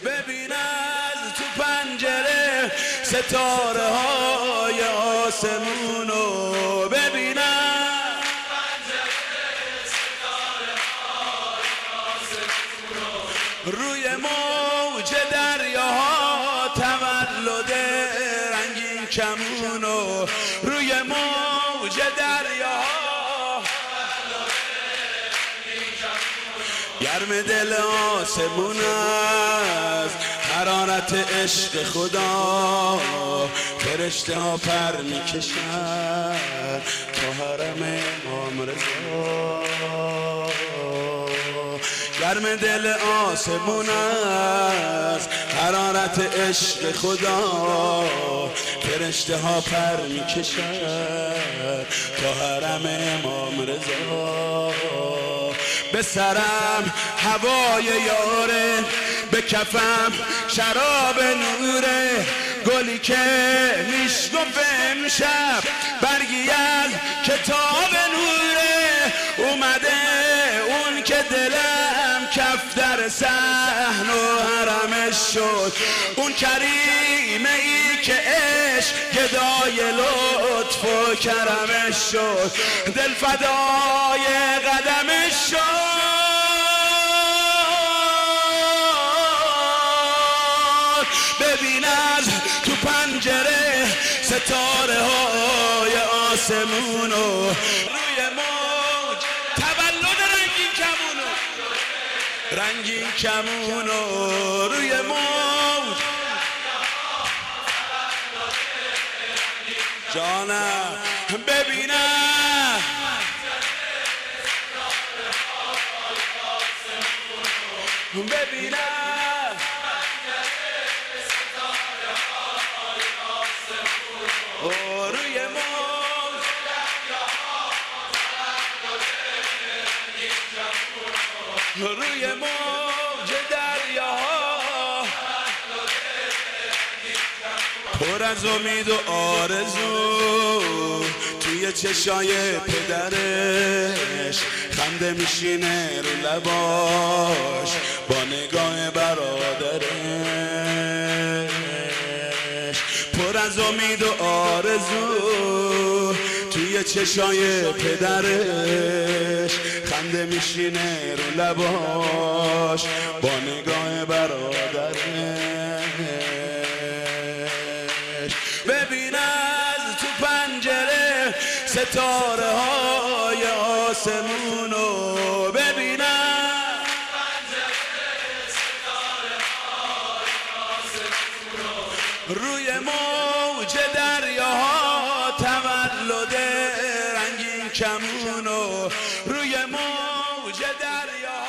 ببین از تو پنجره ستاره های آسمونو، ببینم روی موج دریاها تولد رنگین کمونو، روی موج دریاها گرم دل آسمون است، حرارت عشق خدا، فرشته ها پر میکشن تا حرم امام رضا. گرم دل آسمون است، حرارت عشق خدا، فرشته ها پر میکشن تا حرم امام رضا. به سرم هوای یاره، به کفم شراب نوره، گلی که میشکفت امشب برگی از کتاب نوره. اومده اون که دلم کف در صحن و حرمش شد، اون کریمه ای که عشق گدای لطف و کرمش شد، دل فدای قدمش شد. ببین از تو پنجره ستاره های آسمونو، روی موج تولد رنگین کمونو، رنگین کمونو روی موج. جانم ببینم ببینم روی موج روی موج دریاها پر از امید و آرزو، توی چشای پدرش خنده میشینه رو لباش با نگاه برادرش. پر از امید و آرزو، توی چشای پدرش خنده میشینه رو لباش با نگاه برادرش. ببین از تو پنجره ستاره های آسمونو، ببینم روی موج دریاها تولد رنگین کمونو، روی موج دریا.